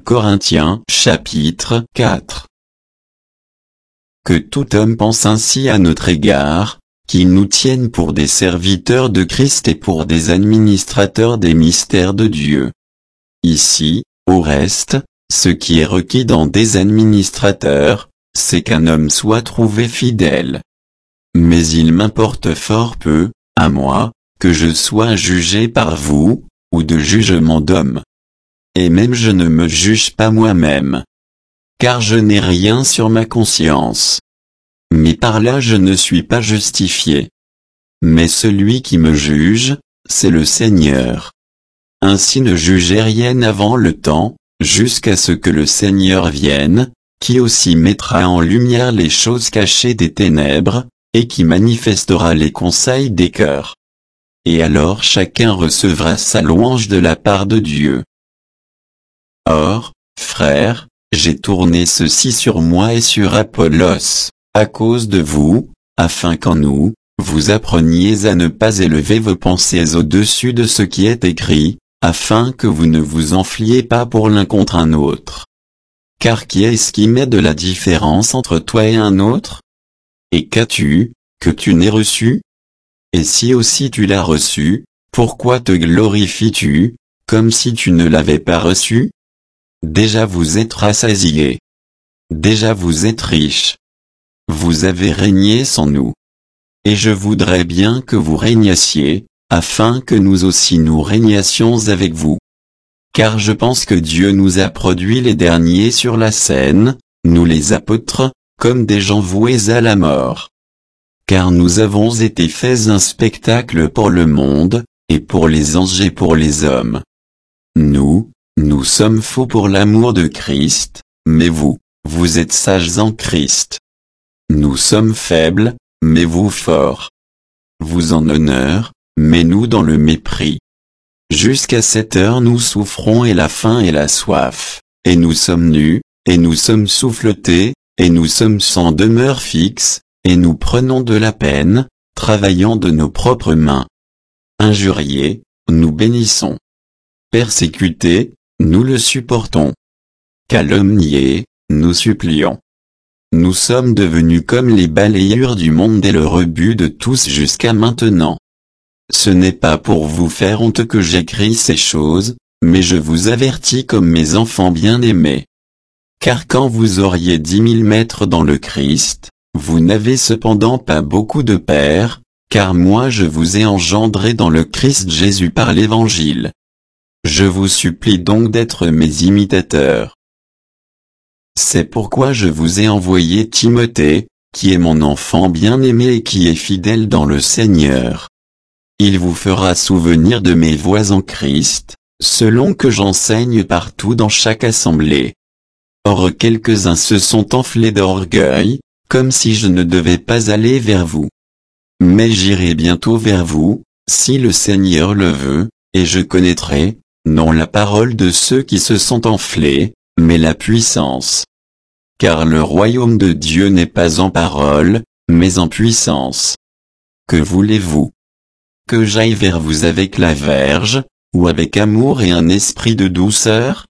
Corinthiens chapitre 4. Que tout homme pense ainsi à notre égard, qu'il nous tienne pour des serviteurs de Christ et pour des administrateurs des mystères de Dieu. Ici, au reste, ce qui est requis dans des administrateurs, c'est qu'un homme soit trouvé fidèle. Mais il m'importe fort peu, à moi, que je sois jugé par vous, ou de jugement d'homme. Et même je ne me juge pas moi-même. Car je n'ai rien sur ma conscience. Mais par là je ne suis pas justifié. Mais celui qui me juge, c'est le Seigneur. Ainsi ne jugez rien avant le temps, jusqu'à ce que le Seigneur vienne, qui aussi mettra en lumière les choses cachées des ténèbres, et qui manifestera les conseils des cœurs. Et alors chacun recevra sa louange de la part de Dieu. Or, frères, j'ai tourné ceci sur moi et sur Apollos, à cause de vous, afin qu'en nous, vous appreniez à ne pas élever vos pensées au-dessus de ce qui est écrit, afin que vous ne vous enfliez pas pour l'un contre un autre. Car qui est-ce qui met de la différence entre toi et un autre? Et qu'as-tu, que tu n'aies reçu? Et si aussi tu l'as reçu, pourquoi te glorifies-tu, comme si tu ne l'avais pas reçu? Déjà vous êtes rassasiés. Déjà vous êtes riches. Vous avez régné sans nous. Et je voudrais bien que vous régnassiez, afin que nous aussi nous régnassions avec vous. Car je pense que Dieu nous a produits les derniers sur la scène, nous les apôtres, comme des gens voués à la mort. Car nous avons été faits un spectacle pour le monde, et pour les anges et pour les hommes. Nous sommes faux pour l'amour de Christ, mais vous êtes sages en Christ. Nous sommes faibles, mais vous forts. Vous en honneur, mais nous dans le mépris. Jusqu'à cette heure nous souffrons et la faim et la soif, et nous sommes nus, et nous sommes souffletés, et nous sommes sans demeure fixe, et nous prenons de la peine, travaillant de nos propres mains. Injuriés, nous bénissons. Persécutés, nous le supportons. Calomniés, nous supplions. Nous sommes devenus comme les balayures du monde et le rebut de tous jusqu'à maintenant. Ce n'est pas pour vous faire honte que j'écris ces choses, mais je vous avertis comme mes enfants bien-aimés. Car quand vous auriez 10 000 maîtres dans le Christ, vous n'avez cependant pas beaucoup de pères, car moi je vous ai engendré dans le Christ Jésus par l'Évangile. Je vous supplie donc d'être mes imitateurs. C'est pourquoi je vous ai envoyé Timothée, qui est mon enfant bien-aimé et qui est fidèle dans le Seigneur. Il vous fera souvenir de mes voies en Christ, selon que j'enseigne partout dans chaque assemblée. Or quelques-uns se sont enflés d'orgueil, comme si je ne devais pas aller vers vous. Mais j'irai bientôt vers vous, si le Seigneur le veut, et je connaîtrai, non la parole de ceux qui se sont enflés, mais la puissance. Car le royaume de Dieu n'est pas en parole, mais en puissance. Que voulez-vous? Que j'aille vers vous avec la verge, ou avec amour et un esprit de douceur?